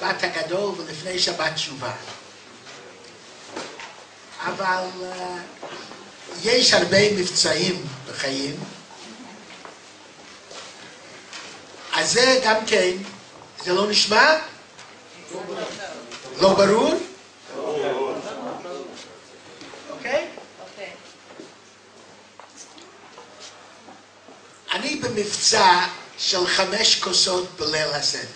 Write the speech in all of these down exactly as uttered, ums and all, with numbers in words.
שבת הגדול ולפני שבת תשובה. אבל uh, יש הרבה מבצעים בחיים, אז זה גם כן, זה לא נשמע? לא ברור? אוקיי? אני במבצע של חמש כוסות בליל הסדר.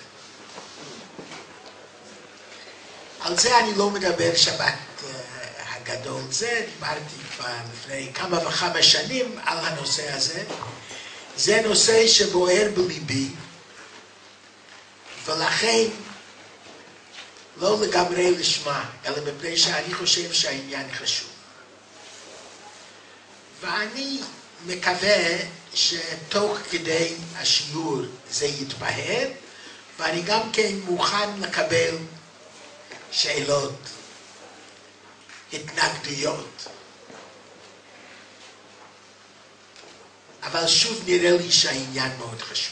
על זה אני לא מדבר שבת uh, הגדול. זה דיברתי כבר לפני כמה וכמה שנים על הנושא הזה. זה נושא שבוער בליבי, ולכן לא לגמרי לשמה, אלא מפני שאני חושב שהעניין חשוב. ואני מקווה שתוך כדי השיעור זה יתבהר, ואני גם כן מוכן לקבל שאלות, התנגדויות. אבל שוב נראה לי שהעניין מאוד חשוב.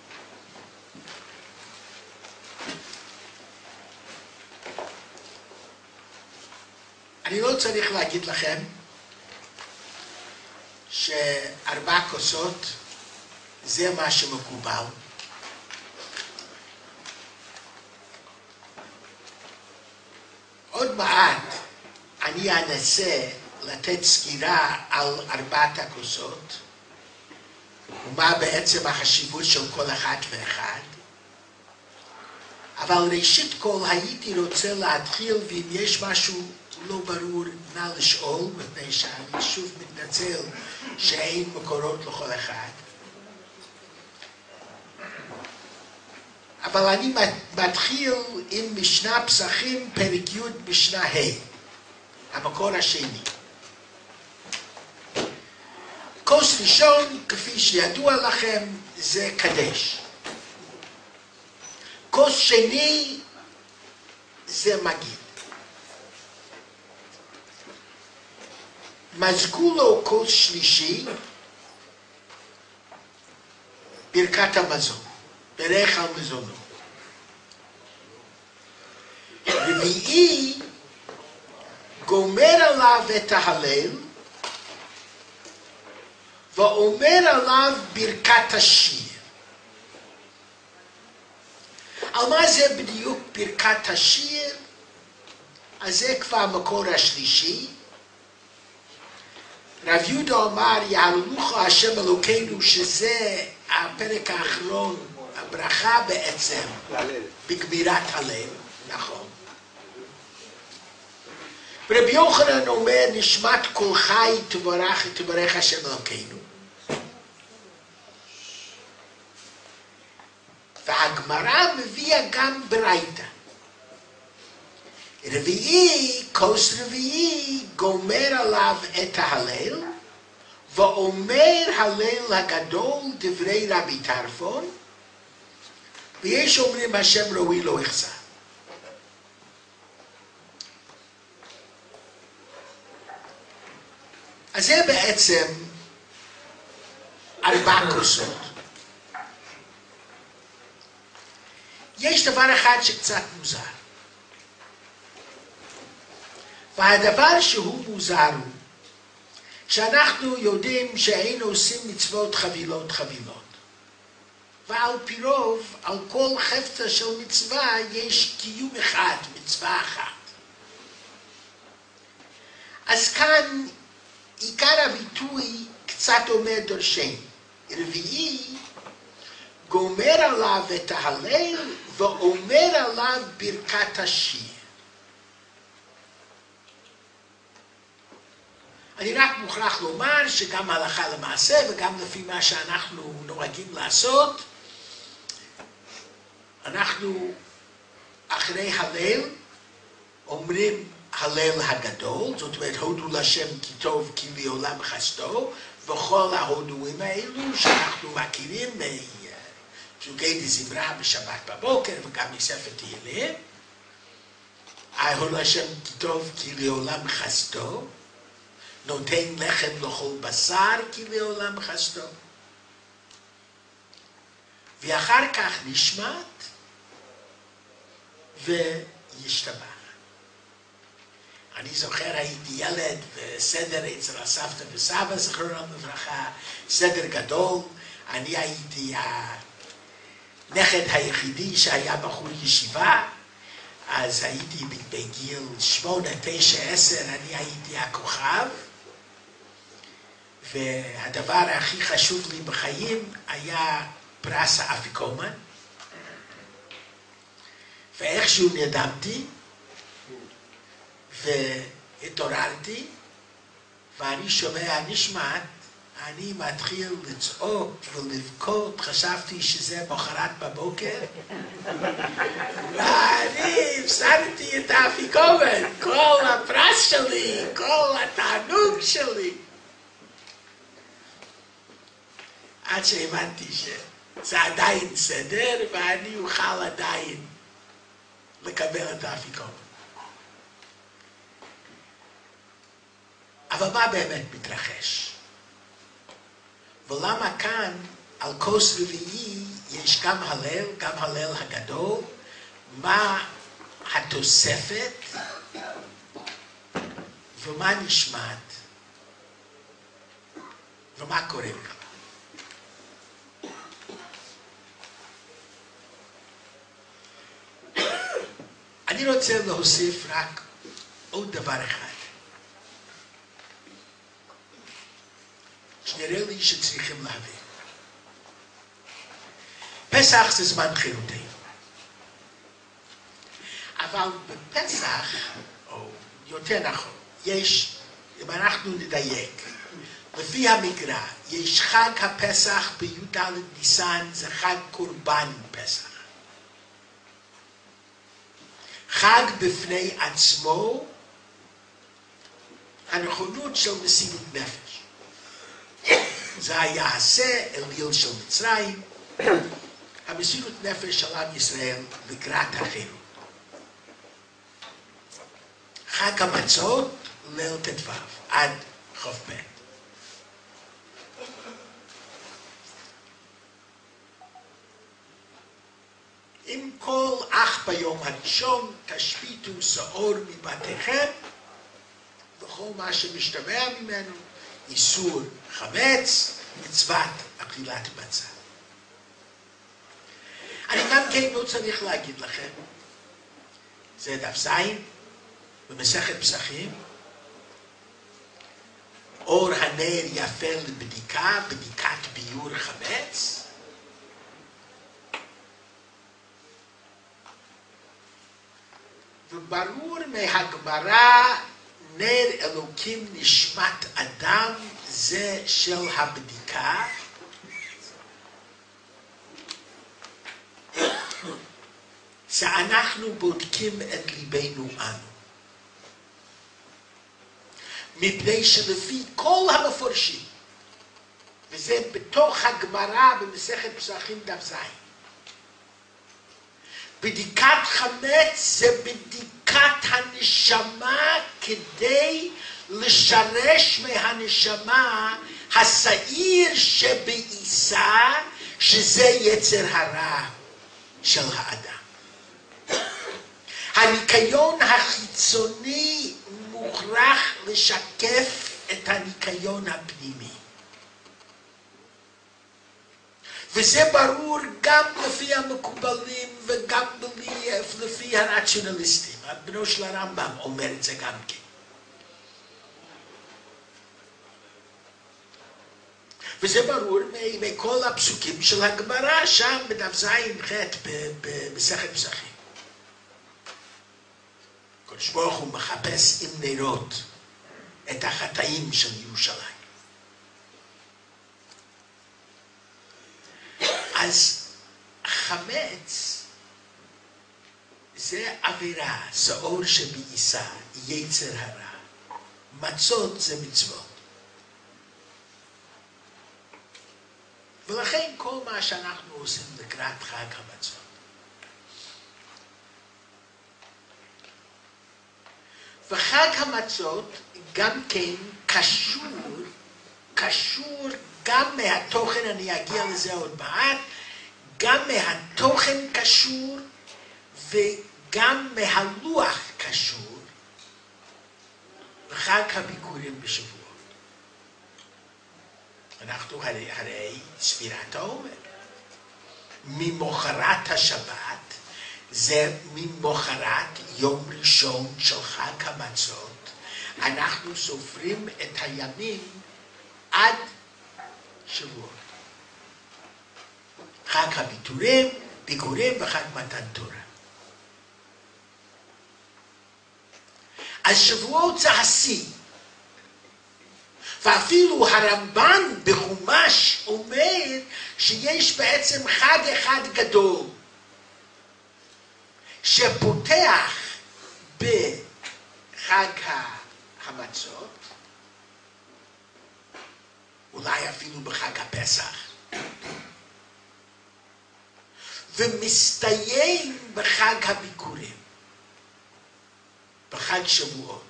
אני לא צריך להגיד לכם שארבע כוסות זה מה שמקובל. עוד מעט אני אנסה לתת סקירה על ארבעת הכוסות ומה בעצם החשיבות של כל אחד ואחד. אבל ראשית כל הייתי רוצה להתחיל, ואם יש משהו לא ברור נא לשאול, מפני שאני שוב מתנצל שאין מקורות לכל אחד. אבל אני מתחיל עם משנה פסחים פרק י' משנה ה', המקור השני. כוס ראשון, כפי שידוע לכם, זה קדש. כוס שני זה מגיד. מזגו לו כוס שלישי, ברכת המזון, ברך על מזונו. רביעי, גומר עליו את ההלל, ואומר עליו ברכת השיר. על מה זה בדיוק ברכת השיר? אז זה כבר המקור השלישי. רב יהודה אמר, יהללוך השם אלוקינו, שזה הפרק האחרון, הברכה בעצם, בגמירת הלל, נכון. רבי יוחנן אומר, נשמת כל חי תברך, תברך השם אלוקינו. והגמרא מביאה גם ברייתא. רביעי, כוס רביעי, גומר עליו את ההלל, ואומר הלל הגדול דברי רבי טרפון, ויש אומרים השם ראוי לא יחסר. אז זה בעצם ארבע כוסות. יש דבר אחד שקצת מוזר. והדבר שהוא מוזר הוא שאנחנו יודעים שהיינו עושים מצוות חבילות חבילות. ועל פי רוב, על כל חפצה של מצווה יש קיום אחד, מצווה אחת. אז כאן עיקר הביטוי קצת עומד דורשני. רביעי, גומר עליו את ההלל ואומר עליו ברכת השיר. אני רק מוכרח לומר שגם הלכה למעשה וגם לפי מה שאנחנו נוהגים לעשות, אנחנו אחרי הלל אומרים הלל הגדול, זאת אומרת הודו לשם כי טוב כי לעולם חסדו, וכל ההודואים האלו שאנחנו מכירים מפסוקי דזמרה בשבת בבוקר וגם מספר תהילים, הודו לשם כי טוב כי לעולם חסדו, נותן לחם לכל בשר כי לעולם חסדו. ואחר כך נשמט, וישתבח. אני זוכר, הייתי ילד בסדר אצל הסבתא וסבא, זכרונם לברכה, סדר גדול. אני הייתי הנכד היחידי שהיה בחור ישיבה, אז הייתי בגיל שמונה, תשע, עשר, אני הייתי הכוכב, והדבר הכי חשוב לי בחיים היה פרס האפיקומן, ואיכשהו נרדמתי, והתעוררתי, ואני שומע נשמעת, אני מתחיל לצעוק ולבכות, חשבתי שזה מחרת בבוקר, ואני הפסדתי את האפיקומן, כל הפרס שלי, כל התענוג שלי. עד שהבנתי שזה עדיין סדר, ואני אוכל עדיין לקבל את האפיקומן. אבל מה באמת מתרחש? ולמה כאן על כוס רביעי יש גם הלל, גם הלל הגדול, מה התוספת ומה נשמעת ומה קורה בכלל. אני רוצה להוסיף רק עוד דבר אחד. שנראה לי שצריכים להבין. פסח זה זמן חירותנו. אבל בפסח, או יותר נכון, יש, אם אנחנו נדייק, לפי המקרא, יש חג הפסח בי"ד ניסן, זה חג קורבן פסח. חג בפני עצמו, הנכונות של מסירות נפש. זה היה העשה אליל של מצרים, המסירות נפש של עם ישראל לקראת החירות. חג המצות, ליל ט"ו, עד חוף ב'. עם כל אך ביום הראשון תשביתו שעור מבתיכם, וכל מה שמשתמע ממנו, איסור חמץ, מצוות אכילת מצה. אני גם כן לא צריך להגיד לכם, זה דף זין, במסכת פסחים, אור הנר יפה לבדיקה, בדיקת ביור חמץ, וברור מהגמרא, נר אלוקים נשמת אדם זה של הבדיקה, שאנחנו בודקים את ליבנו אנו. מפני שלפי כל המפורשים, וזה בתוך הגמרא במסכת פסחים דף זין, בדיקת חמץ זה בדיקת הנשמה כדי לשרש מהנשמה השעיר שבעיסה, שזה יצר הרע של האדם. הניקיון החיצוני מוכרח לשקף את הניקיון הפנימי. וזה ברור גם לפי המקובלים וגם לפי הרציונליסטים. בנו של הרמב"ם אומר את זה גם כן. וזה ברור מכל הפסוקים של הגמרא שם בדף זין ח' במסכת פסחים. הקדוש ברוך הוא מחפש עם נרות את החטאים של ירושלים. אז חמץ זה עבירה, שעור שבעיסה, יצר הרע. מצות זה מצוות. ולכן כל מה שאנחנו עושים לקראת חג המצות. וחג המצות גם כן קשור, קשור גם מהתוכן, אני אגיע לזה עוד מעט, גם מהתוכן קשור גם מהלוח קשור לחג הביקורים בשבועות. אנחנו הרי, הרי ספירת העומר. ממוחרת השבת, זה ממוחרת יום ראשון של חג המצות, אנחנו סופרים את הימים עד שבועות. חג הביטורים, ביקורים וחג מתן תורה. אז שבועות זה השיא. ואפילו הרמב"ן בחומש אומר שיש בעצם חג אחד גדול שפותח בחג המצות, אולי אפילו בחג הפסח, ומסתיים בחג הביקורים, בחג שבועות.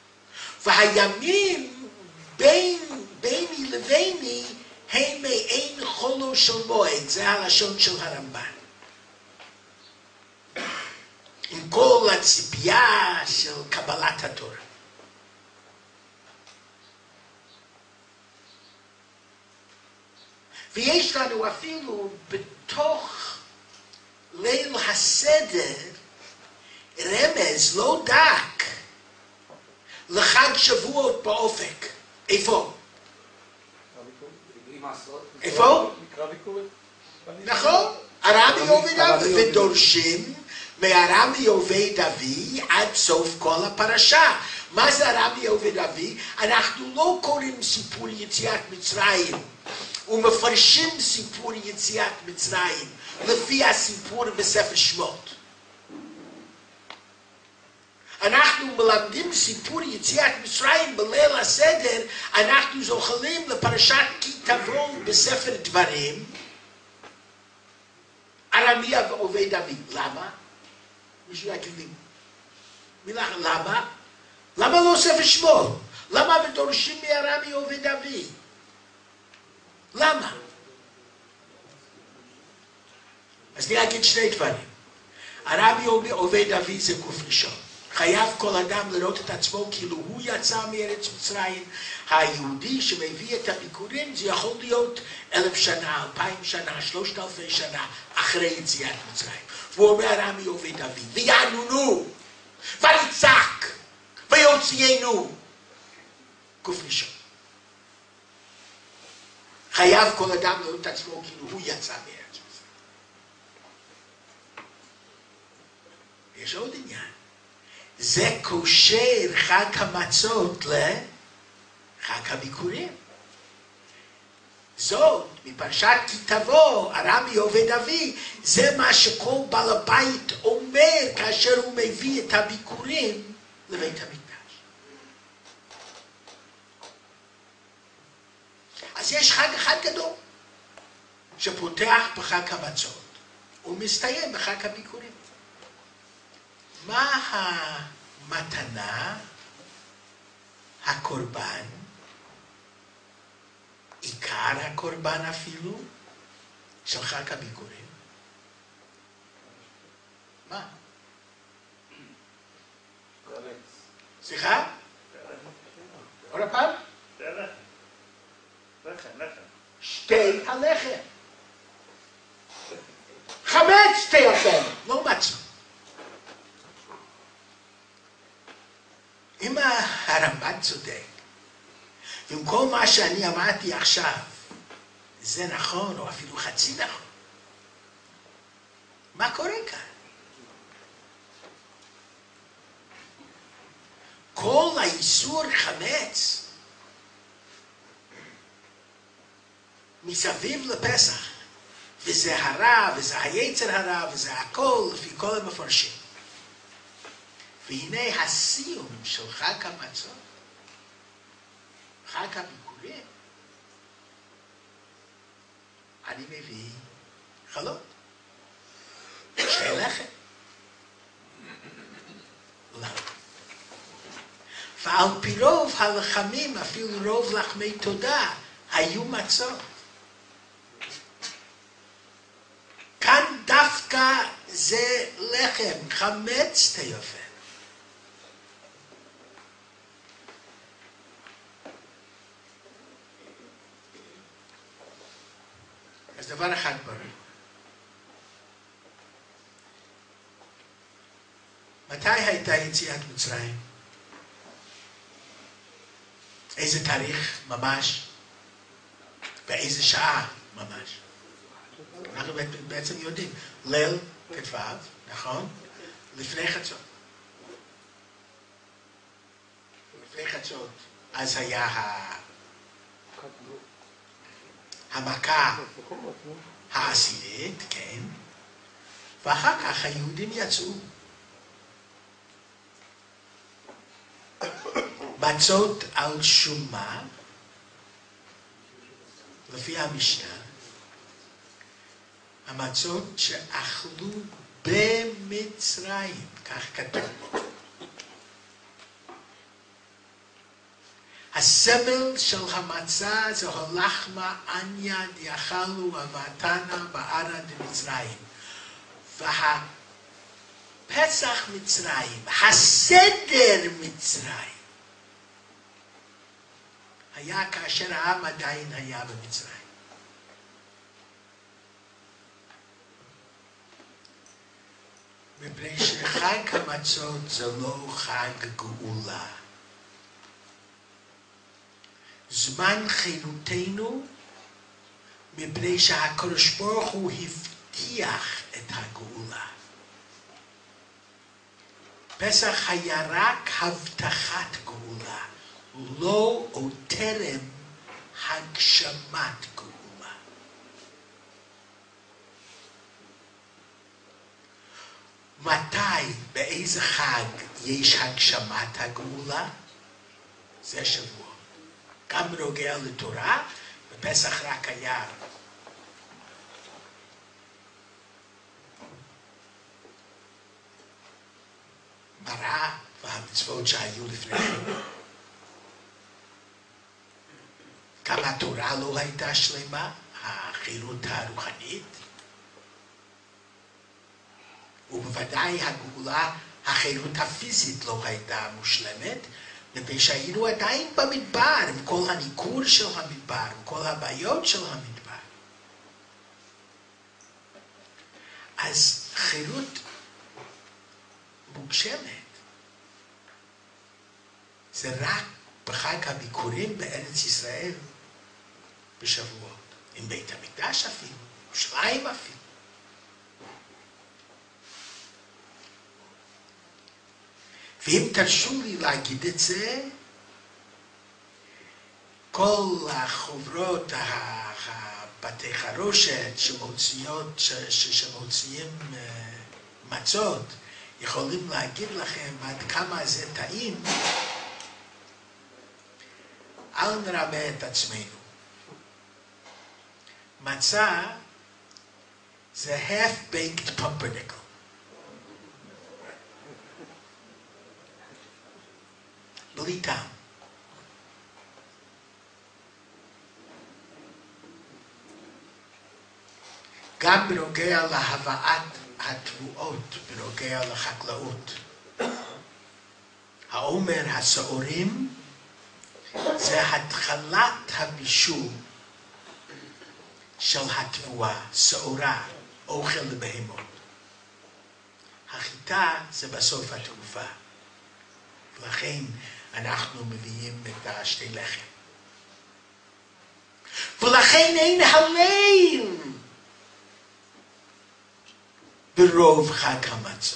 והימים בין, ביני לביני הם מעין חולו של מועד, זה הלשון של הרמב"ן. עם כל הציפייה של קבלת התורה. ויש לנו אפילו בתוך ליל הסדר רמז לא דק לחג שבועות באופק. איפה? איפה? נכון. הרבי עובד אבי, ודורשים מהרבי עובד אבי עד סוף כל הפרשה. מה זה הרבי עובד אבי? אנחנו לא קוראים סיפור יציאת מצרים ומפרשים סיפור יציאת מצרים לפי הסיפור בספר שמות. אנחנו מלמדים סיפור יציאת מצרים בליל הסדר, אנחנו זוכרים לפרשת כי תבוא בספר דברים, הרבי עובד אבי. למה? מישהו יגיד לי, מילה, למה? למה לא ספר שמות? למה ודורשים מהרבי עובד אבי? למה? אז אני אגיד שני דברים. הרבי עובד אבי זה גוף ראשון. חייב כל אדם לראות את עצמו כאילו הוא יצא מארץ מצרים. היהודי שמביא את הביקורים זה יכול להיות אלף שנה, אלפיים שנה, שלושת אלפי שנה אחרי יציאת מצרים. והוא אומר הרבי עובד אבי, ויענונו, ויצעק, ויוציאנו. גוף ראשון. חייב כל אדם לראות את עצמו כאילו הוא יצא מארץ מצרים. יש עוד עניין. זה קושר חג המצות לחג הביקורים. זאת, מפרשת כי תבוא, הרבי עובד אבי, זה מה שכל בעל הבית אומר כאשר הוא מביא את הביקורים לבית המקדש. אז יש חג אחד גדול, שפותח בחג המצות, ומסתיים בחג הביקורים. מה המתנה, הקורבן, עיקר הקורבן אפילו, של חג הביקורים? מה? סליחה? עוד פעם? לחם, לחם. שתי הלחם. חמץ שתי הלחם, לא מצה. אם הרמב"ן צודק, ואם כל מה שאני אמרתי עכשיו, זה נכון, או אפילו חצי נכון, מה קורה כאן? כל האיסור חמץ מסביב לפסח, וזה הרע, וזה היצר הרע, וזה הכל לפי כל המפרשים. והנה הסיום של חג המצות, חג הביקורים, אני מביא חלות, שתי לחם. למה? ועל פי רוב הלחמים, אפילו רוב לחמי תודה, היו מצות. כאן דווקא זה לחם, חמץ תיופן. אז דבר אחד ברור. מתי הייתה יציאת מצרים? איזה תאריך ממש? באיזה שעה ממש? אנחנו בעצם יודעים. ליל כ"ו, נכון? לפני חצות. לפני חצות. אז היה ה... המכה העשירית, כן. ואחר כך היהודים יצאו. מצות על שומה, לפי המשנה, המצות שאכלו במצרים, כך כתוב. הסמל של המצה זה הלחמה אניה דיאכלו אבתנה בארץ דמצרים. והפסח מצרים, הסדר מצרים, היה כאשר העם עדיין היה במצרים. מפני שחג המצות זה לא חג גאולה. זמן חילותנו, מפני שהקדוש ברוך הוא הבטיח את הגאולה. פסח היה רק הבטחת גאולה, לא או טרם הגשמת גאולה. מתי, באיזה חג יש הגשמת הגאולה? זה שבוע. גם בנוגע לתורה, בפסח רק היה מראה והמצוות שהיו לפני כן. גם התורה לא הייתה שלמה, החירות הרוחנית, ובוודאי הגאולה, החירות הפיזית לא הייתה מושלמת, מפני שהיינו עדיין במדבר, עם כל הניכור של המדבר, עם כל הבעיות של המדבר. אז חירות מוגשמת זה רק בחג הביקורים בארץ ישראל בשבועות, עם בית המקדש אפילו, ירושלים אפילו. ואם תרשו לי להגיד את זה, כל החוברות, הבתי חרושת שמוציאות, שמוציאים מצות, יכולים להגיד לכם עד כמה זה טעים. אל נרמה את עצמנו. מצה זה half-baked pumpernickel. בלי טעם. גם בנוגע להבאת התבואות, בנוגע לחקלאות. העומר הסעורים זה התחלת הבישול של התבואה, שעורה, אוכל לבהמות. החיטה זה בסוף התקופה. ולכן אנחנו מביאים את השתי לחם. ולכן אין הליל ברוב חג המצות.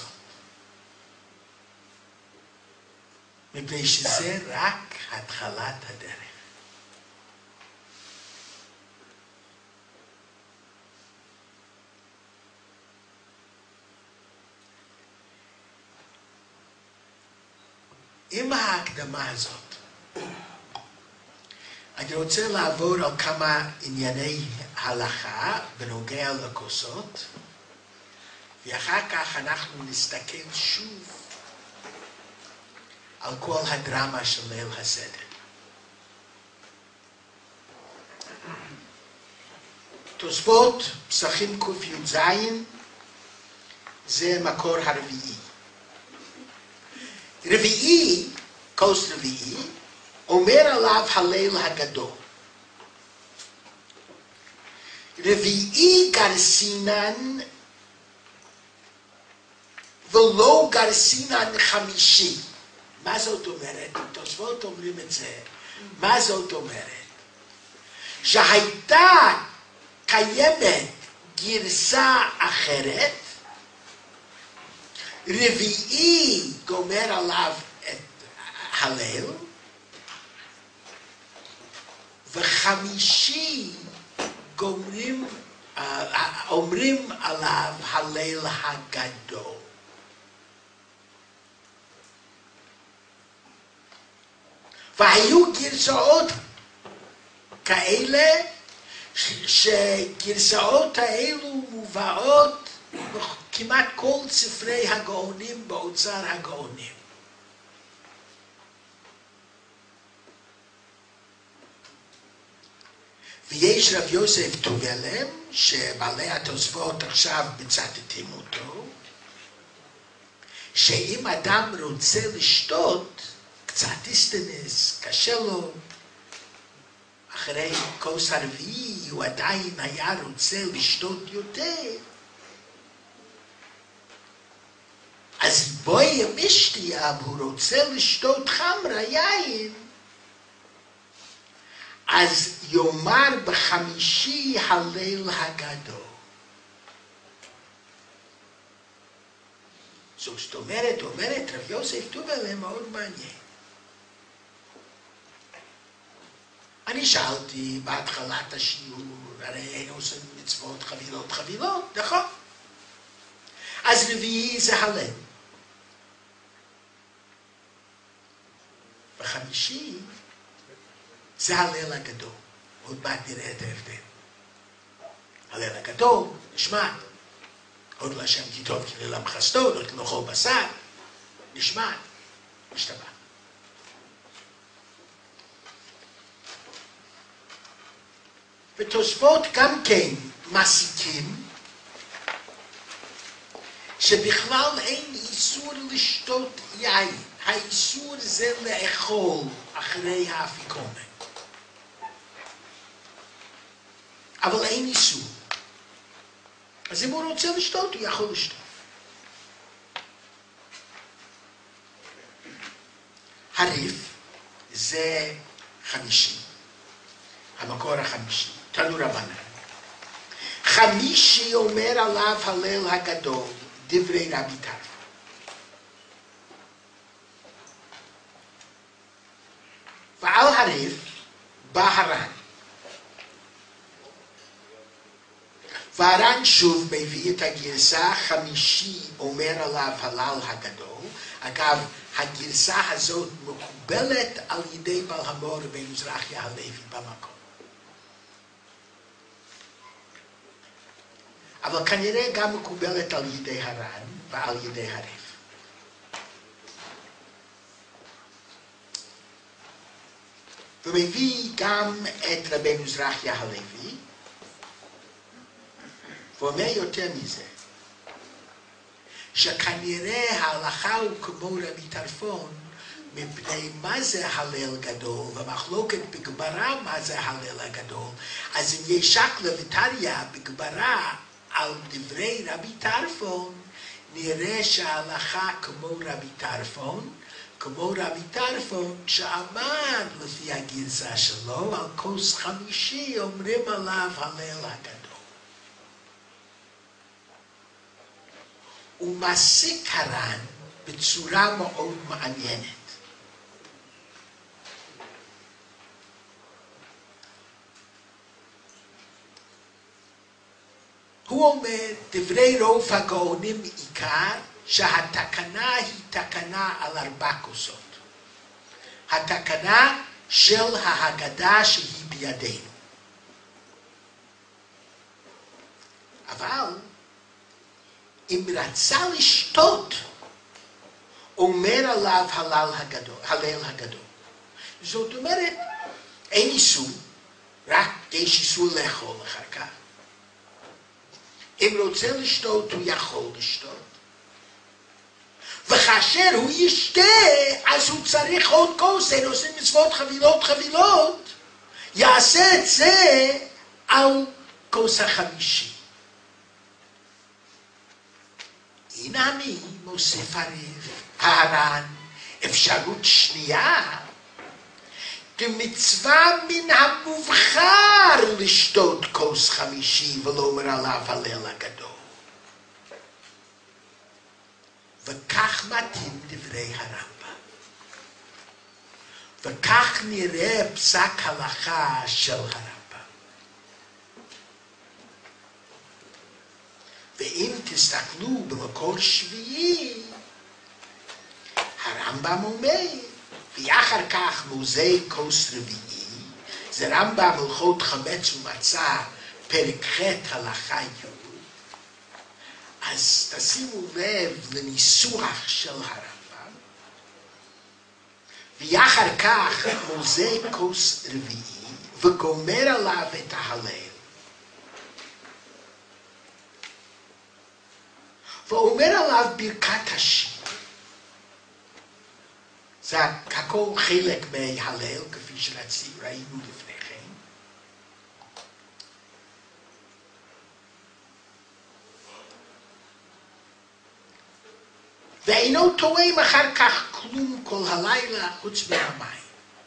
מפני שזה רק התחלת הדרך. עם ההקדמה הזאת, אני רוצה לעבור על כמה ענייני הלכה בנוגע לכוסות, ואחר כך אנחנו נסתכל שוב על כל הדרמה של ליל הסדר. תוספות, פסחים קי"ז, זה מקור הרביעי. רביעי, כוס רביעי, אומר עליו הליל הגדול. רביעי גרסינן ולא גרסינן חמישי. מה זאת אומרת? תוספות אומרים את זה. מה זאת אומרת? שהייתה קיימת גרסה אחרת, רביעי גומר עליו את הליל, וחמישי גומרים, אומרים עליו הליל הגדול. והיו גרסאות כאלה, שגרסאות האלו מובאות כמעט כל ספרי הגאונים באוצר הגאונים. ויש רב יוסף טובלם, שבעלי התוספות עכשיו מצטטים אותו, שאם אדם רוצה לשתות, קצת איסטנס, קשה לו, אחרי כוס הרביעי הוא עדיין היה רוצה לשתות יותר, אז בואי המשתייה, הוא רוצה לשתות חמרה יין, אז יאמר בחמישי הליל הגדול. זאת אומרת, אומרת רב יוסף טובלם מאוד מעניין. אני שאלתי בהתחלת השיעור, הרי אין עושים מצוות חבילות חבילות, נכון? אז רביעי זה הליל. וחמישי זה הליל הגדול. עוד מעט נראה את ההבדל. הליל הגדול, נשמע. עוד להשם כי טוב כי לעולם חסדו, לא תאכל בשר. נשמע. משתבח. ותוספות גם כן מסיקים שבכלל אין איסור לשתות יין. האיסור זה לאכול אחרי האפיקומן. אבל אין איסור. אז אם הוא רוצה לשתות, הוא יכול לשתות. הריף זה חמישי. המקור החמישי. תנו רבנן. חמישי אומר עליו הליל הגדול, דברי רבי טרפון. ועל הריף בא הר"ן. והר"ן שוב מביא את הגרסה, חמישי אומר עליו הליל הגדול. אגב, הגרסה הזאת מקובלת על ידי בעל המור רבי מזרחיה הלוי במקום. אבל כנראה גם מקובלת על ידי הר"ן ועל ידי הריף. ומביא גם את רבי מזרחיה הלוי, ואומר יותר מזה, שכנראה ההלכה הוא כמו רבי טרפון, מפני מה זה הליל גדול, ומחלוקת בגמרא מה זה הליל הגדול. אז אם יש שקלא וטריא בגמרא על דברי רבי טרפון, נראה שההלכה כמו רבי טרפון, כמו רבי טרפון שעמד לפי הגרסה שלו, על כוס חמישי אומרים עליו הליל הגדול. הוא מסיק הר"ן בצורה מאוד מעניינת. הוא אומר, דברי רוב הגאונים עיקר, שהתקנה היא תקנה על ארבע כוסות. התקנה של ההגדה שהיא בידינו. אבל אם רצה לשתות, אומר עליו הליל הגדול, הליל הגדול. זאת אומרת, אין איסור, רק יש איסור לאכול אחר כך. אם רוצה לשתות, הוא יכול לשתות. וכאשר הוא ישתה, אז הוא צריך עוד כוס, אין עושים מצוות חבילות חבילות, יעשה את זה על כוס החמישי. הנה אני מוסיף הר"ן אפשרות שנייה, כמצווה מן המובחר לשתות כוס חמישי ולומר עליו הלל הגדול. וכך מתאים דברי הרמב"ם. וכך נראה פסק הלכה של הרמב"ם. ואם תסתכלו במקור שביעי, הרמב"ם אומר, ואחר כך מוזי כוס רביעי, זה רמב"ם הלכות חמץ ומצה, פרק ח' הלכה י'. אז תשימו לב לניסוח של הרמב"ם, ואחר כך מוזי כוס רביעי, וגומר עליו את ההלל. ואומר עליו ברכת השיר. זה הכל חלק מההלל, כפי שראינו לפני כן. ואינו תואם אחר כך כלום כל הלילה חוץ מהמים.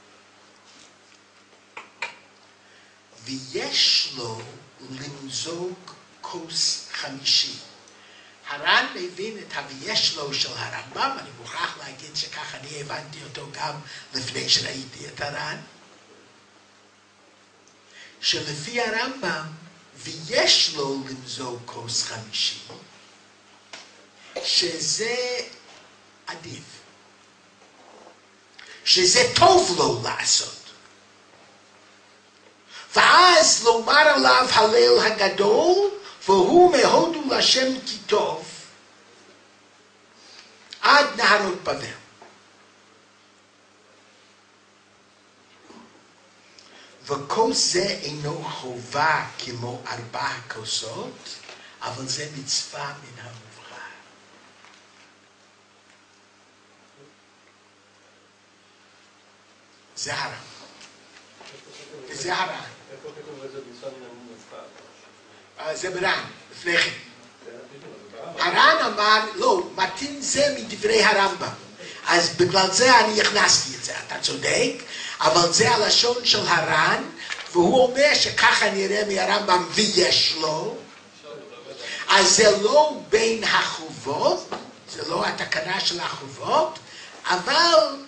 ויש לו למזוג כוס חמישי. הר"ן מבין את ה"ויש לו" של הרמב"ם, אני מוכרח להגיד שכך אני הבנתי אותו גם לפני שראיתי את הר"ן, שלפי הרמב"ם ויש לו למזוג כוס חמישי, שזה עדיף, שזה טוב לו לעשות. ואז לומר עליו הלל הגדול, והוא מהודו לשם כי טוב, עד נהרות בבל. וכוס זה אינו חובה כמו ארבע הכוסות, אבל זה מצווה מן המובחר. זה הר"ן. וזה הר"ן. איפה כתוב איזה מצווה מן המובחר? זה בר"ן, לפני כן. הר"ן אמר, לא, מתאים זה מדברי הרמב"ם. אז בגלל זה אני הכנסתי את זה, אתה צודק, אבל זה הלשון של הר"ן, והוא אומר שככה נראה מהרמב"ם ויש לו, אז זה לא בין החובות, זה לא התקנה של החובות, אבל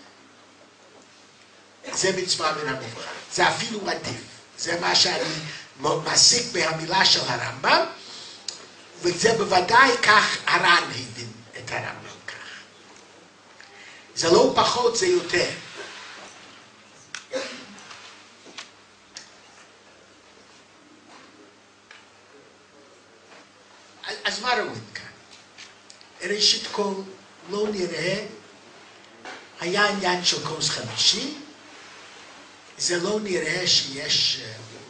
זה מצווה מן המובחר, זה אפילו עדיף, זה מה שאני מסיק מהמילה של הרמב"ם, וזה בוודאי כך הר"ן הבין את הרמב"ם כך. זה לא פחות, זה יותר. אז מה רואים כאן? ראשית כל, לא נראה, היה עניין של כוס חמישי, זה לא נראה שיש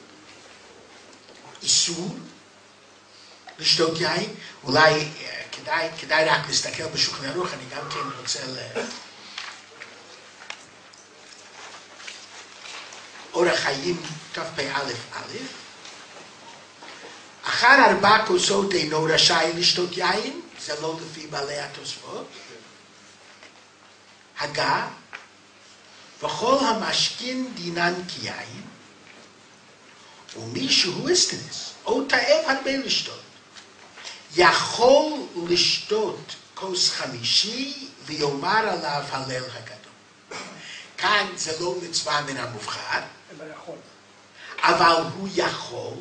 איסור לשתות יין, אולי כדאי, כדאי רק להסתכל בשולחן ערוך, אני גם כן רוצה ל... אורח חיים תפ"א א', אחר ארבע כוסות אינו רשאי לשתות יין, זה לא לפי בעלי התוספות, הגה, וכל המשכין דינן כיין, ומי שהוא אסטנס, או תאב הרבה לשתות, יכול לשתות כוס חמישי ויאמר עליו הלל הגדול. כאן זה לא מצווה מן המובחר, אבל הוא יכול,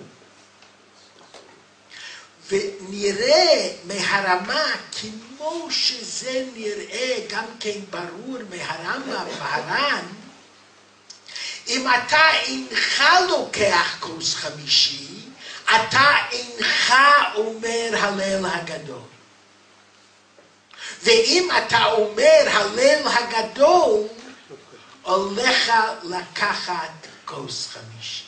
ונראה מהרמה כמו שזה נראה גם כן ברור מהרמה והר"ן, אם אתה אינך לוקח כוס חמישי, אתה אינך אומר הלל הגדול. ואם אתה אומר הלל הגדול, הולך לקחת כוס חמישי.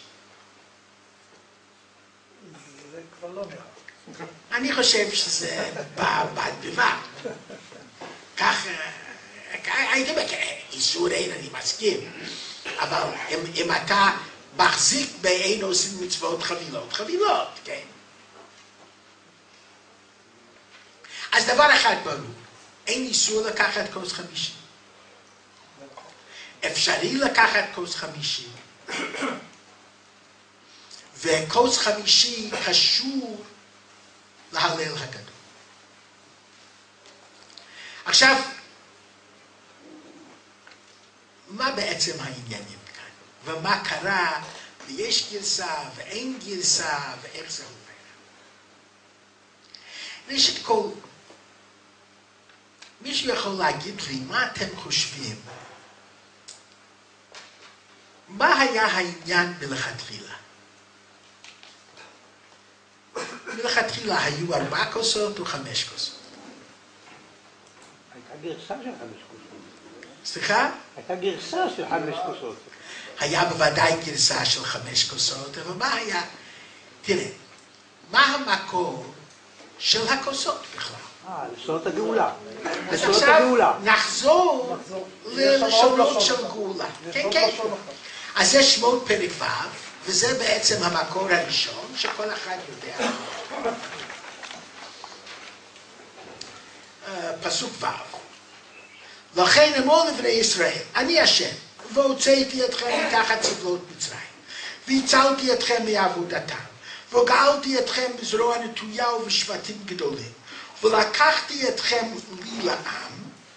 זה כבר לא נראה. אני חושב שזה בא בד בבד. כך, הייתי אומר, איסור אין, אני מסכים, אבל אם, אם אתה מחזיק באין עושים מצוות חבילות, חבילות, כן? אז דבר אחד ברור, אין איסור לקחת כוס חמישי. אפשרי לקחת כוס חמישי, וכוס חמישי קשור להלל הגדול. עכשיו, מה בעצם העניינים כאן? ומה קרה, ויש גרסה ואין גרסה, ואיך זה עובר? ראשית כל, מישהו יכול להגיד לי, מה אתם חושבים? מה היה העניין מלכתחילה? מלכתחילה היו ארבע כוסות או חמש כוסות? הייתה גרסה של חמש כוסות. סליחה? הייתה גרסה של חמש כוסות. היה בוודאי גרסה של חמש כוסות, אבל מה היה? תראה, מה המקור של הכוסות בכלל? אה, לשונות הגאולה. אז לשונות עכשיו הגאולה. נחזור ללשונות של גאולה. כן, כן. אז זה שמות פרק ו', וזה בעצם המקור הראשון שכל אחד יודע. פסוק ו'. לכן אמור לבני ישראל, אני השם, והוצאתי אתכם מתחת סבלות מצרים, והצלתי אתכם מעבודתם, וגאלתי אתכם בזרוע נטויה ובשבטים גדולים, ולקחתי אתכם לי לעם,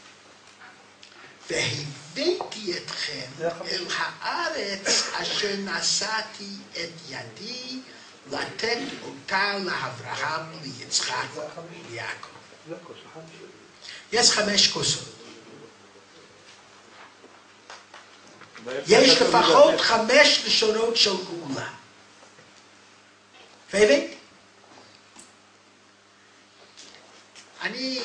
והבאתי אתכם אל הארץ אשר נשאתי את ידי לתת אותה לאברהם, ליצחק וליעקב. יש חמש כוסות. יש לפחות חמש לשונות של גאולה. והבאת? אני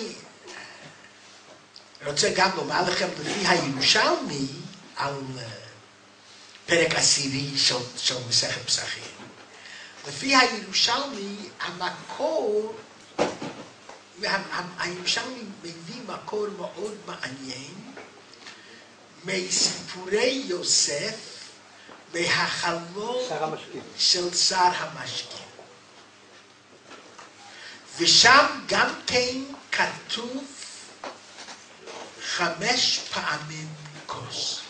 רוצה גם לומר לכם, לפי הירושלמי, על פרק עשירי של, של מסכת פסחים, לפי הירושלמי, המקור, הירושלמי מביא מקור מאוד מעניין, מסיפורי יוסף, מהחלום של שר המשקים. ושם גם כן כתוב חמש פעמים כוס.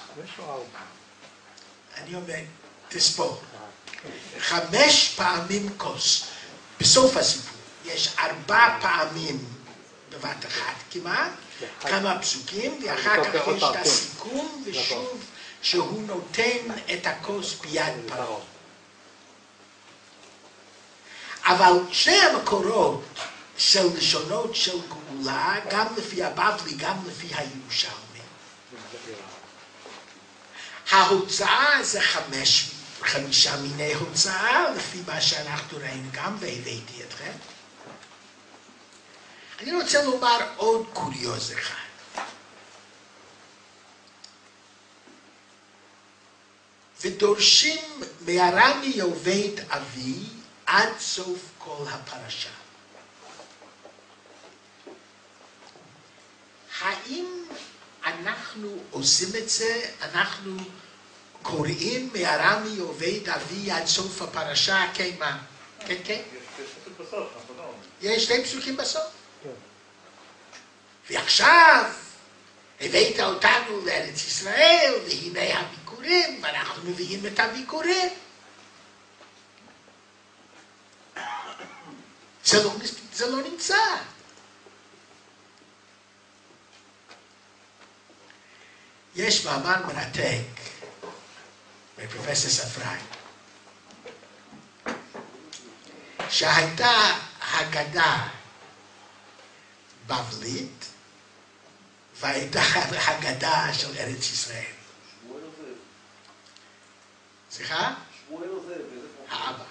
אני אומר, תספור. חמש פעמים כוס. בסוף הסיפור יש ארבע פעמים בבת אחת כמעט, כמה פסוקים, ואחר כך יש את הסיכום, ושוב שהוא נותן את הכוס ביד פרעה. אבל שני המקורות של לשונות של גאולה, גם לפי הבבלי, גם לפי הירושלמי. ההוצאה זה חמש, חמישה מיני הוצאה, לפי מה שאנחנו ראינו גם, והבאתי אתכם. אני רוצה לומר עוד קוריוז אחד. ודורשים מארמי עובד אבי עד סוף כל הפרשה. האם אנחנו עושים את זה? אנחנו קוראים מארמי עובד אבי עד סוף הפרשה? כן, מה? כן, כן? יש פסוק בסוף, אנחנו לא. יש שני פסוקים בסוף. ועכשיו הבאת אותנו לארץ ישראל, והנה הביקורים, ואנחנו מביאים את הביקורים. זה לא, זה לא נמצא. יש מאמר מרתק בפרופסור ספראי, שהייתה הגדה בבלית, והייתה הגדה של ארץ ישראל. שמואל עוזב. סליחה? שמואל עוזב, איזה פרופסור? האבא.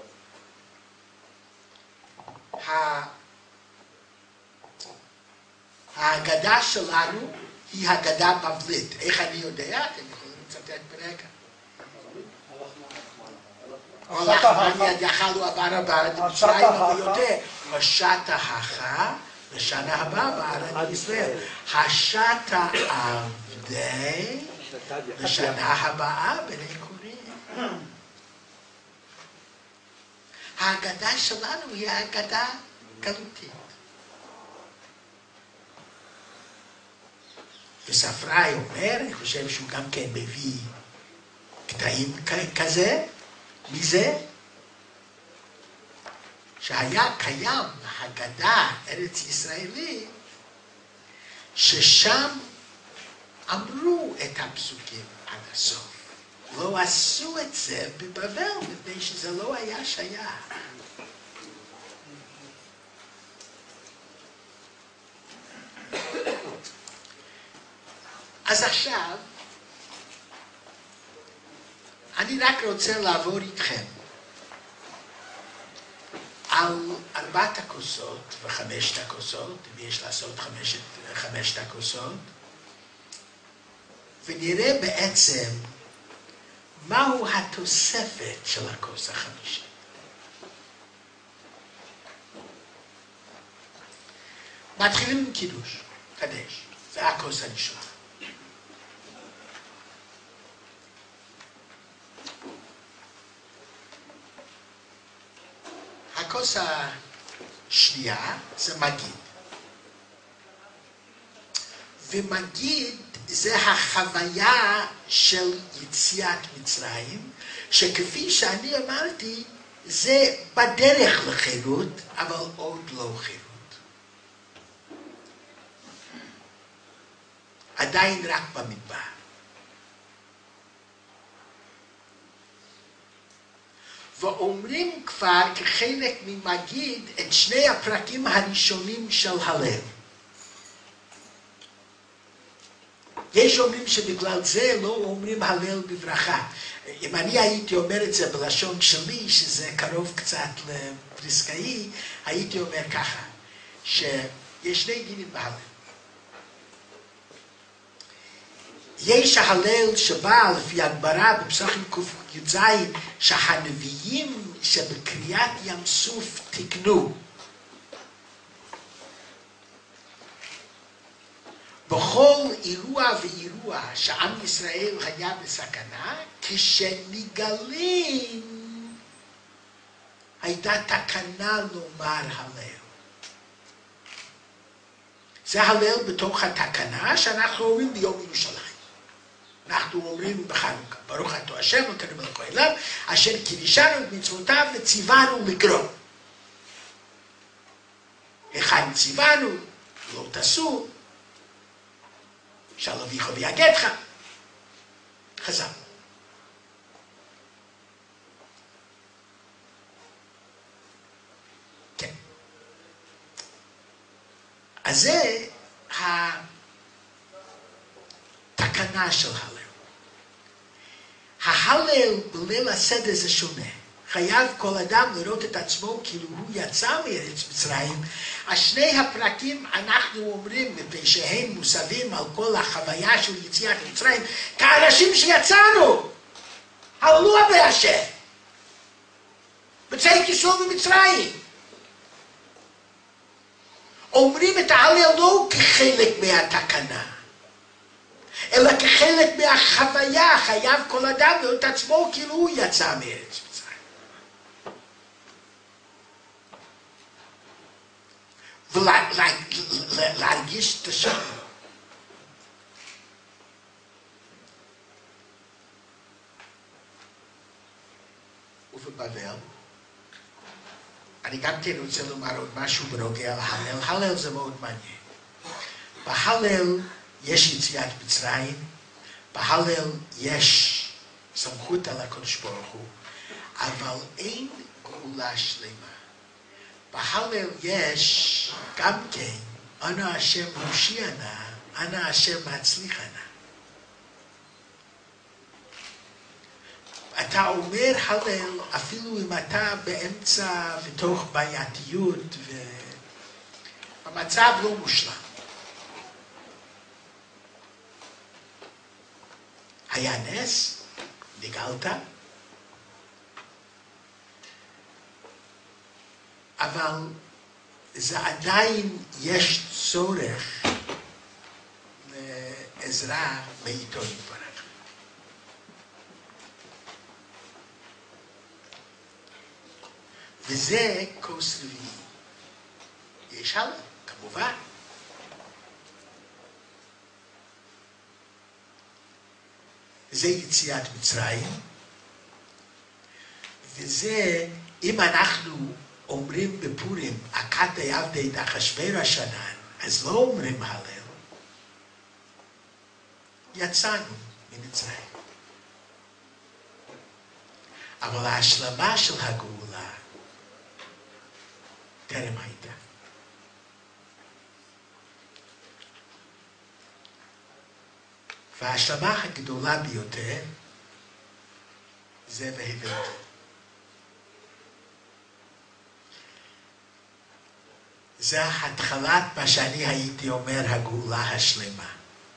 ההגדה שלנו היא הגדה בבלית. איך אני יודע? אתם יכולים לצטט ברגע. הלך מעניין יחלו עבר הבא, מצרים ויותר. הושעת ההכה, לשנה הבאה בארץ ישראל. השתה עבדי לשנה הבאה בני קוראים. ההגדה שלנו היא ההגדה גלותית. וספראי אומר, אני חושב שהוא גם כן מביא קטעים כזה, מזה, שהיה קיים הגדה ארץ ישראלית, ששם אמרו את הפסוקים עד הסוף. לא עשו את זה בבבל, מפני שזה לא היה שייך. אז עכשיו, אני רק רוצה לעבור איתכם על ארבעת הכוסות וחמשת הכוסות, אם יש לעשות חמשת, חמשת הכוסות, ונראה בעצם מהו התוספת של הכוס החמישית. מתחילים עם קידוש, קדש, זה הכוס הראשונה. הכוס השנייה זה מגיד. ומגיד זה החוויה של יציאת מצרים, שכפי שאני אמרתי, זה בדרך לחירות, אבל עוד לא חירות. עדיין רק במדבר. ואומרים כבר כחלק ממגיד את שני הפרקים הראשונים של הלל. יש אומרים שבגלל זה לא אומרים הלל בברכה. אם אני הייתי אומר את זה בלשון שלי, שזה קרוב קצת לפריסקאי, הייתי אומר ככה, שיש שני דינים בהלל. יש ההלל שבא לפי הגברה בפסחים ק"ז, שהנביאים שבקריאת ים סוף תקנו. בכל אירוע ואירוע שעם ישראל היה בסכנה, כשנגלים הייתה תקנה לומר הלל. זה הלל בתוך התקנה שאנחנו אומרים ביום ירושלים. אנחנו אומרים בחנוכה, ברוך אתה השם אלוקינו מלך העולם, אשר קידשנו את מצוותיו וציוונו לגרום. היכן ציוונו, לא תעשו, שאל אביך ויגדך. חז"ל. כן. אז זה התקנה של הלל. ההלל בליל הסדר זה שונה. חייב כל אדם לראות את עצמו כאילו הוא יצא מארץ מצרים. השני הפרקים אנחנו אומרים, מפני שהם מוסבים על כל החוויה של יציאת מצרים, כאנשים שיצאנו, הללו אבי השם, בצי כיסול ממצרים. אומרים את ההלל לא כחלק מהתקנה, אלא כחלק מהחוויה. חייב כל אדם לראות את עצמו כאילו הוא יצא מארץ מצרים. ולהרגיש את השם. ובבבל, אני גם כן רוצה לומר עוד משהו בנוגע להלל. הלל זה מאוד מעניין. בהלל יש יציאת מצרים, בהלל יש סמכות על הקדוש ברוך הוא, אבל אין גאולה שלמה. בהלל יש גם כן, אנא השם הושיע נא, אנא השם הצליחה נא. אתה אומר הלל אפילו אם אתה באמצע בתוך בעייתיות והמצב לא מושלם. היה נס, נגאלת, אבל זה עדיין יש צורך לעזרה מאיתו יתברך. וזה כוס רביעי. יש הלאה, כמובן. זה יציאת מצרים, וזה, אם אנחנו אומרים בפורים, הכת עבדי את אחשוורוש ענן, אז לא אומרים הלל, יצאנו ממצרים. אבל ההשלמה של הגאולה טרם הייתה. וההשלמה הגדולה ביותר זה והבאתי. זה התחלת מה שאני הייתי אומר הגאולה השלמה.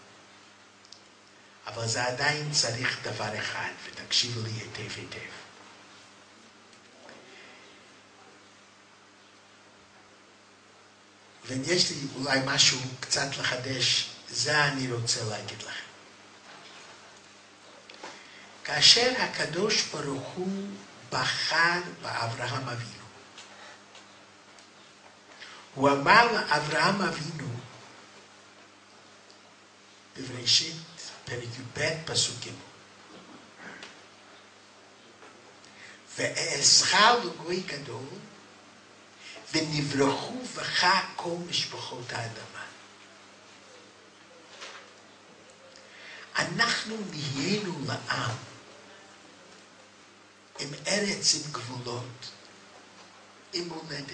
אבל זה עדיין צריך דבר אחד, ותקשיבו לי היטב היטב. ואם יש לי אולי משהו קצת לחדש, זה אני רוצה להגיד לכם. כאשר הקדוש ברוך הוא בחר באברהם אבינו, הוא אמר לאברהם אבינו, בבראשית, פרק י"ב פסוק ג', ואעשך לגוי גדול, ונברכו בך כל משפחות האדמה. אנחנו נהיינו לעם עם ארץ עם גבולות, עם מולדת,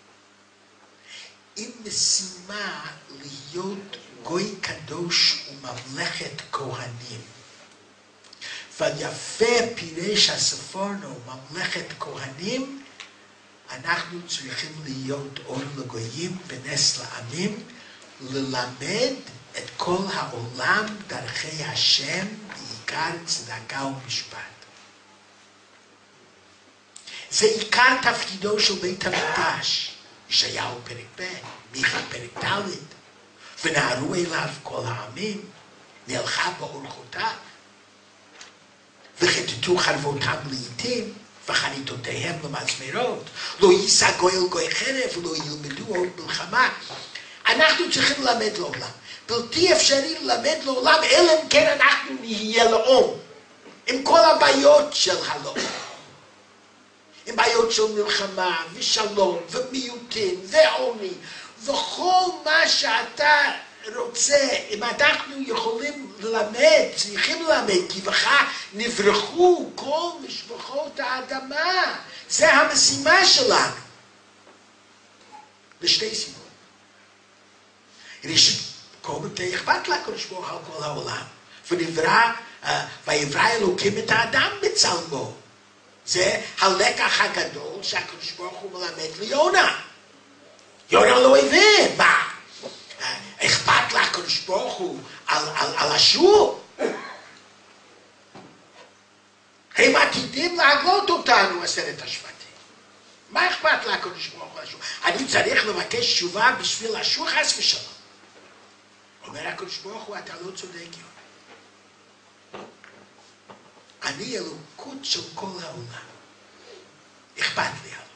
עם משימה להיות גוי קדוש וממלכת כהנים. ויפה פירש הספורנו ממלכת כהנים, אנחנו צריכים להיות אור לגויים ונס לעמים, ללמד את כל העולם דרכי השם, בעיקר צדקה ומשפט. זה עיקר תפקידו של בית המקדש. ישעיהו פרק ב', מיכה פרק ד', ונהרו אליו כל העמים, נלכה באורחותיו, וכתתו חרבותם לעתים, וחניתותיהם למזמרות, לא יישא גוי אל גוי חרב, ולא ילמדו עוד מלחמה. אנחנו צריכים ללמד לעולם. בלתי אפשרי ללמד לעולם, אלא אם כן אנחנו נהיה לאום, עם כל הבעיות של הלאום. עם בעיות של מלחמה, ושלום, ומיעוטים, ועוני, וכל מה שאתה רוצה, אם אנחנו יכולים ללמד, צריכים ללמד, כי בך נברחו כל משפחות האדמה. זה המשימה שלנו. לשתי סיבות. ראשית, כל מתי אכפת לקדוש ברוך הוא על כל העולם. ונברא, ויברא אלוקים את האדם בצלמו. זה הלקח הגדול שהקדוש ברוך הוא מלמד ליונה. יונה לא הבין, מה? אכפת לקדוש ברוך הוא על, על, על השור? הם עתידים להגלות אותנו עשרת השבטים. מה אכפת לקדוש ברוך הוא על השור? אני צריך לבקש תשובה בשביל השור חס ושלום. אומר הקדוש ברוך הוא, אתה לא צודק יונה. אני אלוקות של כל העולם. אכפת לי עליו.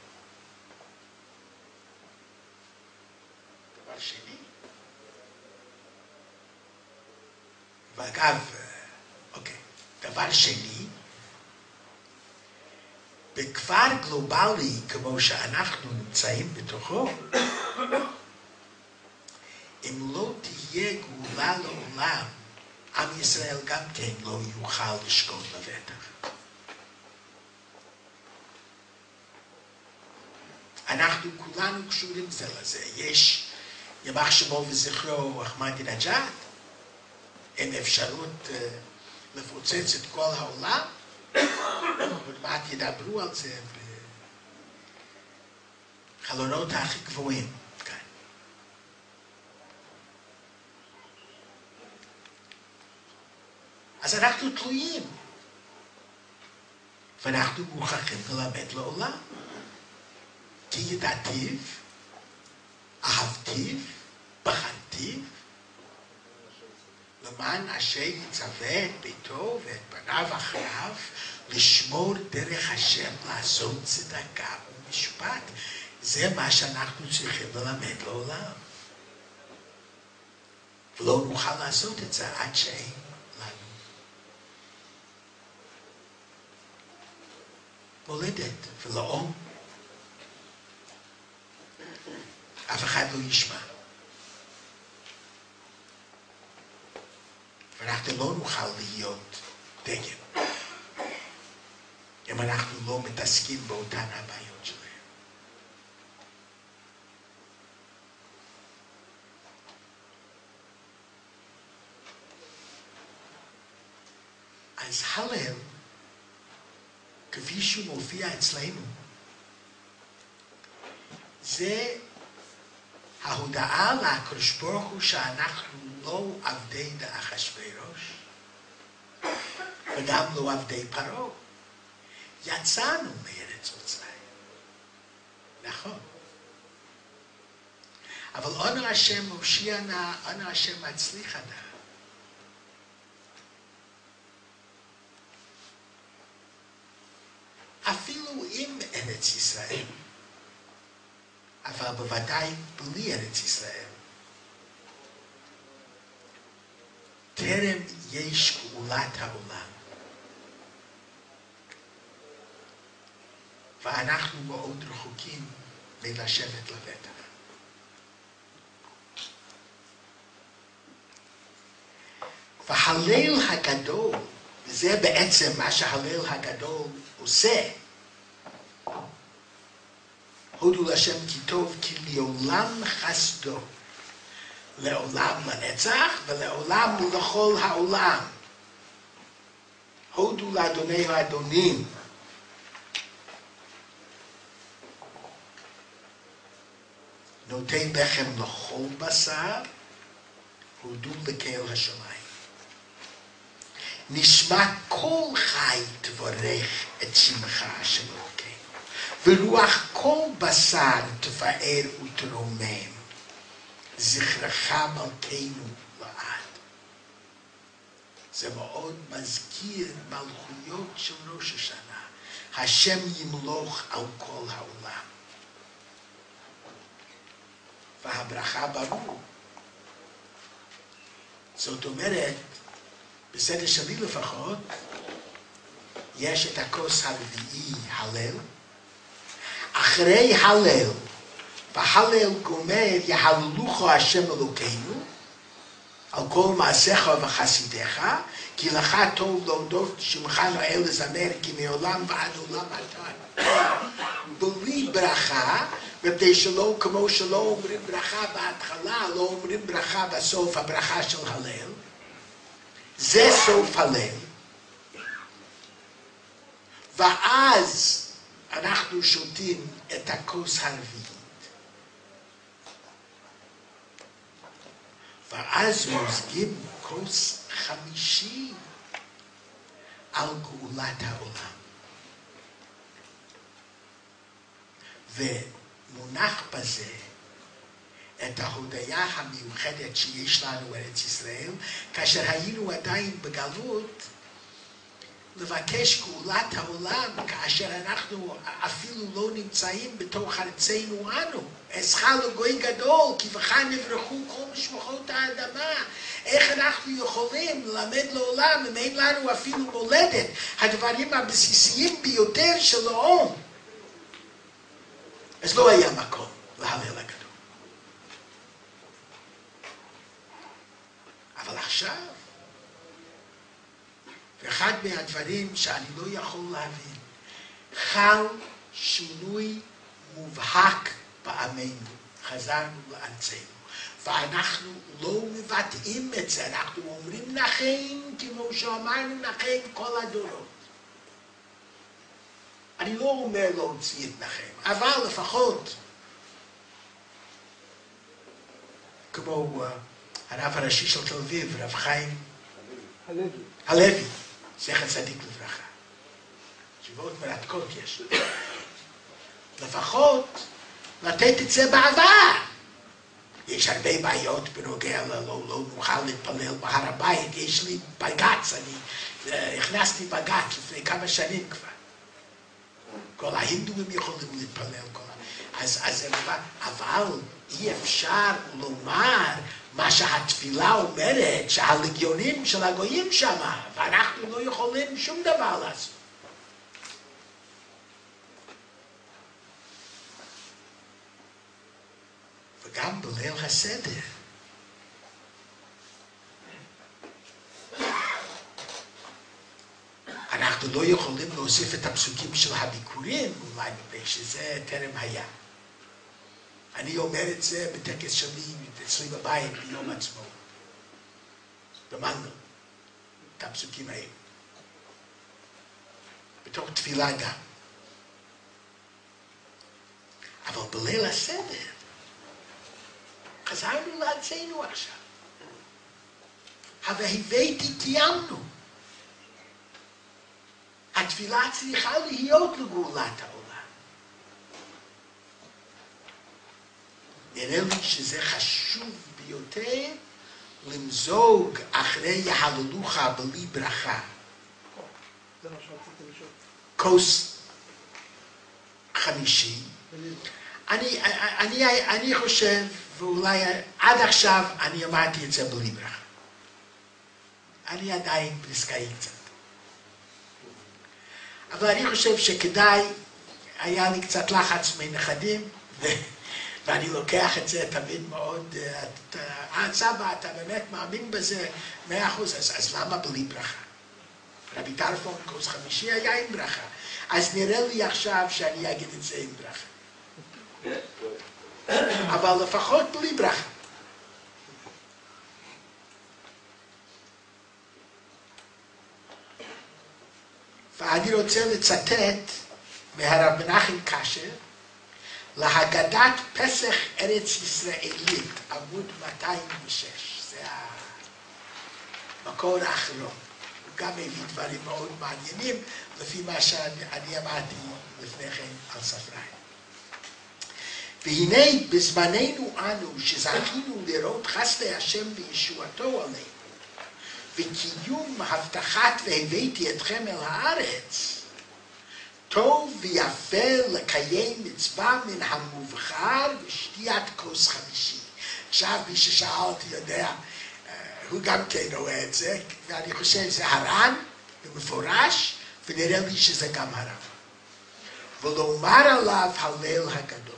דבר שני. ואגב, אוקיי, דבר שני, בכפר גלובלי כמו שאנחנו נמצאים בתוכו, אם לא תהיה גאולה לעולם, עם ישראל גם כן לא יוכל לשקול לבטח. אנחנו כולנו קשורים זה לזה. יש, ימח שמו וזכרו, אחמדינג'אד, עם אפשרות uh, לפוצץ את כל העולם, עוד מעט ידברו על זה בחלונות הכי גבוהים. אז אנחנו תלויים, ואנחנו מוכרחים ללמד לעולם. כי ידעתיו, אהבתיו, בחנתיו, למען אשר יצווה את ביתו ואת בניו אחריו, לשמור דרך השם, לעשות צדקה ומשפט. זה מה שאנחנו צריכים ללמד לעולם. ולא נוכל לעשות את זה עד שאין לנו מולדת ולאום. אף אחד לא ישמע. ואנחנו לא נוכל להיות דגם אם אנחנו לא מתעסקים באותן הבעיות שלהם. אז הלל, כפי שהוא מופיע אצלנו, זה ההודעה לקדוש ברוך הוא שאנחנו לא עבדי אחשוורוש וגם לא עבדי פרעה. יצאנו מארץ מצרים. נכון. אבל אנו השם מושיע נא, אנו השם מצליח נא. אפילו עם ארץ ישראל, אבל בוודאי בלי ארץ ישראל, טרם יש גאולת העולם. ואנחנו מאוד רחוקים מלשבת לבטח. וההלל הגדול, וזה בעצם מה שההלל הגדול עושה, הודו לשם כי טוב, כי לעולם חסדו, לעולם לנצח ולעולם לכל העולם. הודו לאדוני האדונים. נותן לחם לכל בשר, הודו לקהל השמיים. נשמע כל חי תברך את שמך השם אלוקינו, ורוח כל בשר תפאר ותרומם, זכרך מלכנו לעד. זה מאוד מזכיר מלכויות של ראש השנה. השם ימלוך על כל העולם. והברכה ברור. זאת אומרת, בסדר שלי לפחות, יש את הכוס הרביעי הלל. אחרי הלל, והלל גומר יהללוך השם אלוקינו, על כל מעשיך וחסידיך, כי לך טוב להודות שמך נועל לזמר, כי מעולם ועד עולם אתה. בלי ברכה, מפני שלא כמו שלא אומרים ברכה בהתחלה, לא אומרים ברכה בסוף, הברכה של הלל. זה סוף הלל. ואז אנחנו שותים את הכוס הרביעית. ואז מוזגים כוס חמישי על גאולת העולם. ומונח בזה את ההודיה המיוחדת שיש לנו בארץ ישראל, כאשר היינו עדיין בגלות, לבקש גאולת העולם, כאשר אנחנו אפילו לא נמצאים בתוך ארצנו אנו. עשך לגוי גדול, כי בך נברחו כל משפחות האדמה. איך אנחנו יכולים ללמד לעולם אם אין לנו אפילו מולדת, הדברים הבסיסיים ביותר של העולם. אז לא היה מקום להלל הגדול. אבל עכשיו, ואחד מהדברים שאני לא יכול להבין, חל שינוי מובהק בעמנו, חזרנו לארצנו, ואנחנו לא מבטאים את זה, אנחנו אומרים לכם, כמו שאמרנו לכם כל הדורות. אני לא אומר להוציא את לכם, אבל לפחות, כמו uh, הרב הראשי של תל אביב, רב חיים הלוי. הלוי, זכר צדיק לברכה. תשובות מרתקות יש. לפחות לתת את זה בעבר. יש הרבה בעיות בנוגע ללא לא נוכל להתפלל בהר הבית, יש לי בג"ץ, אני uh, הכנסתי בג"ץ לפני כמה שנים כבר. כל ההינדואים יכולים להתפלל, כל ה... אז, אז אבל אי אפשר לומר מה שהתפילה אומרת, שהלגיונים של הגויים שם, ואנחנו לא יכולים שום דבר לעשות. וגם בליל הסדר. אנחנו לא יכולים להוסיף את הפסוקים של הביקורים, אולי מפני שזה טרם היה. אני אומר את זה בטקס שלי, אצלי בבית, ביום עצמאות. במנגל, את הפסוקים האלה. בתוך תפילה גם. אבל בליל הסדר, חזרנו לארצנו עכשיו. אבל הבאתי קיימנו. התפילה צריכה להיות לגאולת העולם. נראה לי שזה חשוב ביותר למזוג אחרי ההללוכה בלי ברכה. זה מה שרציתי לשאול. כוס חמישי. אני, אני, אני חושב, ואולי עד עכשיו אני אמרתי את זה בלי ברכה. אני עדיין פריסקאי קצת. אבל אני חושב שכדאי, היה לי קצת לחץ מנכדים, ו, ואני לוקח את זה תמיד מאוד, אה, סבא, אתה באמת מאמין בזה מאה אחוז, אז, אז למה בלי ברכה? רבי טרפון, כוס חמישי היה עם ברכה. אז נראה לי עכשיו שאני אגיד את זה עם ברכה. אבל לפחות בלי ברכה. ואני רוצה לצטט מהרב מנחם קשר להגדת פסח ארץ ישראלית, עמוד מאתיים ושש. זה המקור האחרון. הוא גם הביא דברים מאוד מעניינים, לפי מה שאני אמרתי לפני כן על ספריי. והנה בזמננו אנו שזכינו לראות חסדי השם וישועתו עלינו, וקיום הבטחת והבאתי אתכם אל הארץ, טוב ויפה לקיים מצווה מן המובחר ושתיית כוס חמישי. עכשיו מי ששאל אותי יודע, הוא גם כן רואה את זה, ואני חושב שזה הר"ן במפורש, ונראה לי שזה גם הר"ן. ולומר עליו הלל הגדול,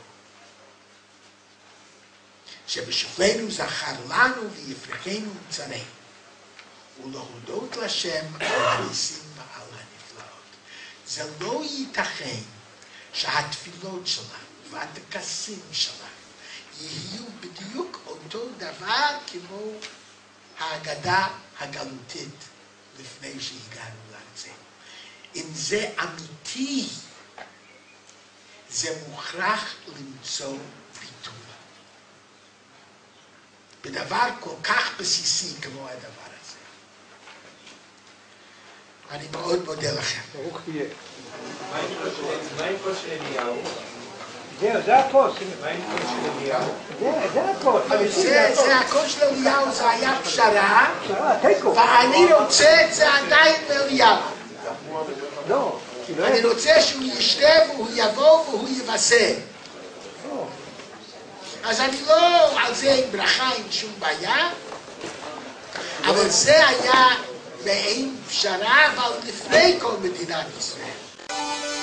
שבשפלנו זכר לנו ויפרחנו מצרינו, ולהודות לשם על הניסים ועל הנפלאות. זה לא ייתכן שהתפילות שלנו והטקסים שלנו יהיו בדיוק אותו דבר כמו ההגדה הגלותית לפני שהגענו לארצנו. אם זה אמיתי, זה מוכרח למצוא ביטוי. בדבר כל כך בסיסי כמו הדבר הזה. אני מאוד מודה לכם. ברוך תהיה. מה עם כוס של אליהו? זהו, זה הכוס. מה עם כוס של אליהו? זה הכוס. זה הכוס של אליהו, זה היה פשרה, פשרה, תיקו. ואני רוצה את זה עדיין מאליהו. לא. אני רוצה שהוא ישתה והוא יבוא והוא יבשר. אז אני לא על זה עם ברכה, עם שום בעיה, אבל זה היה מעין פשרה, אבל לפני כל מדינת ישראל.